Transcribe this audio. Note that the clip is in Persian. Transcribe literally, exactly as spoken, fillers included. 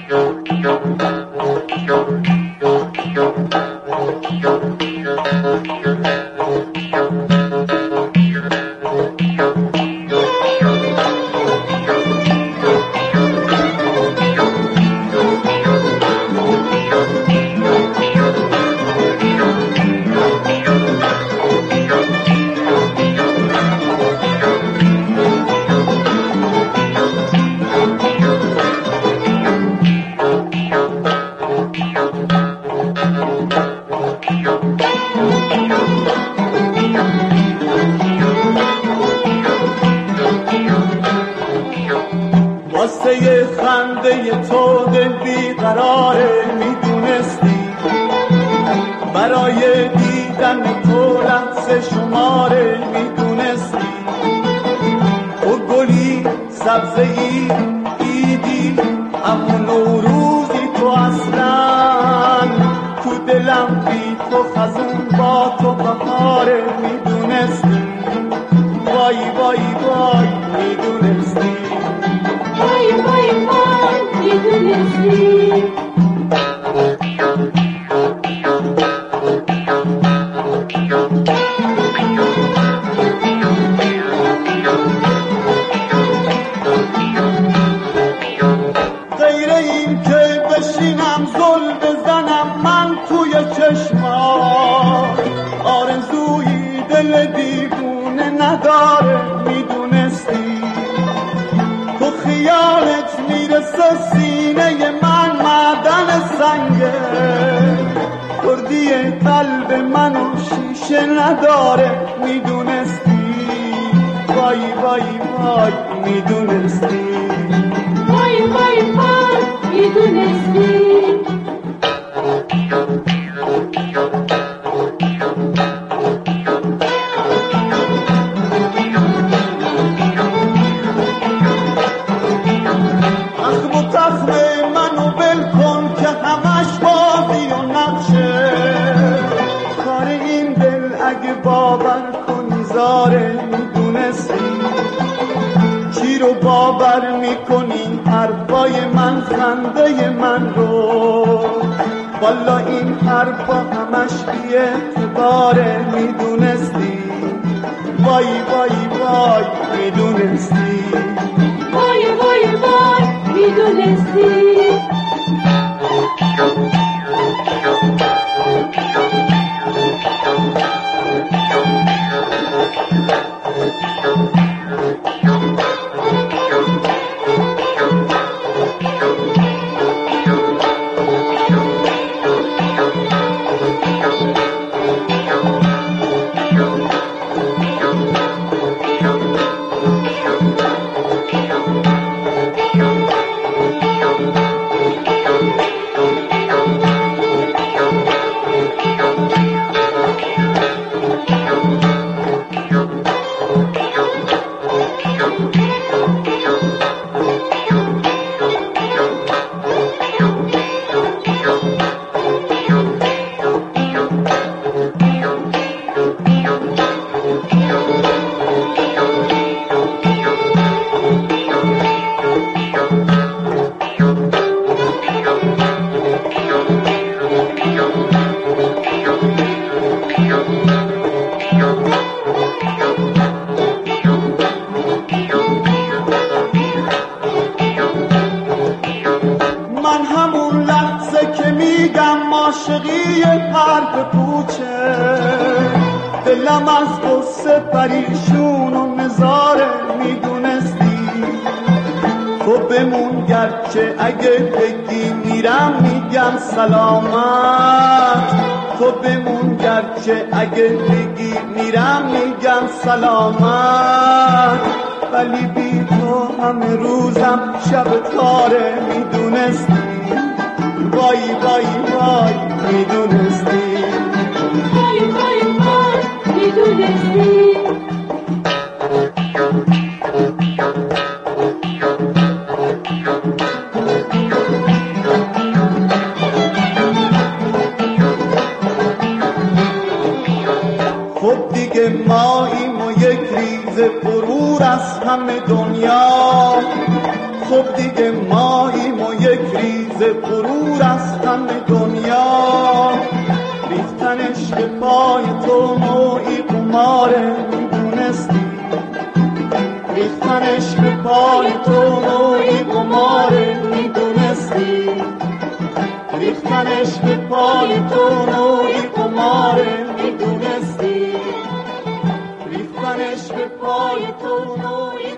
واسه خنده تو دل بیقراره میدونستی، برای دیدن تو لحظه شماره میدونستی. تو گلی سبزه ای ایدی اما نوروزی تو اصلا، تو دلم بی تو خزون با تو بهاره میدونستی. وای وای وای میدونستی، وای وای وای میدونستی. غیر این که بشینم زل بزنم من توی چشمات، آرزوی دل دیوونه نداره میدونستی. تو خیالت میرسه سینه من معدن سنگه، کردی قلب منو شیشه نداره میدونستی. وای وای وای میدونستی، وای وای وای میدونستی. اخم و تخم منو بل کن که همش بازی و نقشه، کار این دل اگه باور کنی زاره میدونستی. چی رو باور میکنی حرفای من خنده من رو، والا این حرفا همش بی اعتباره میدونستی. وای وای وای میدونستی، وای وای وای میدونستی. من همون لحظه که میگم عاشقی حرف پوچه، دلم از قصه پریشون و نزاره میدونستی. تو بمون گرچه اگه بگی میرم میگم سلامت، تو بمون گرچه اگه بگی میرم میگم سلامت. ولی بی تو همه روزم شب تاره میدونستی. وای وای وای میدونستی، وای وای وای میدونستی. خب دیگه ماییم و یک ریز غرور از همه دنیا، خب دیگه ماییم و یک ریز ز غرور از غم دنیا ریختنش به پای تو نوعی قماره میدونستی ریختنش به پای تو نوعی قماره میدونستی ریختنش به پای تو نوعی قماره میدونستی ریختنش به پای تو نوعی